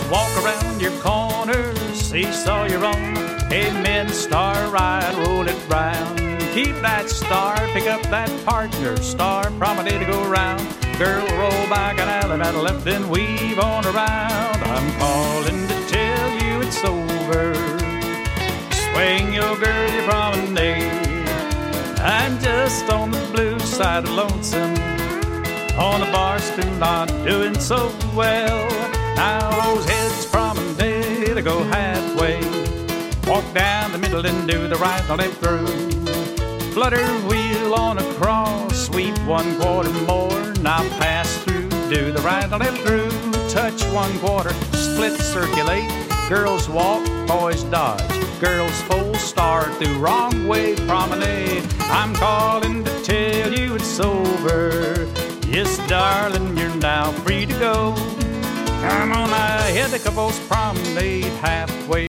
walk around your corner, seesaw you're on. Amen, star ride, roll it round. Keep that star, pick up that partner, star promenade to go round. Girl, roll back an alley, that left and weave on around. I'm calling to tell you it's over. Swing your girl, your promenade. I'm just on the blue side of lonesome, on the bar stool, not doing so well. Now those heads promenade to go halfway. Walk down the middle and do the right, not left through. Flutter wheel on a cross, sweep 1/4 more. Now pass through, do the right, not left through. Touch 1/4, split circulate. Girls walk, boys dodge. Girls full star through wrong way promenade. I'm calling to tell you it's over. Yes, darling, you're now free to go. Come on ahead, the couple's promenade halfway.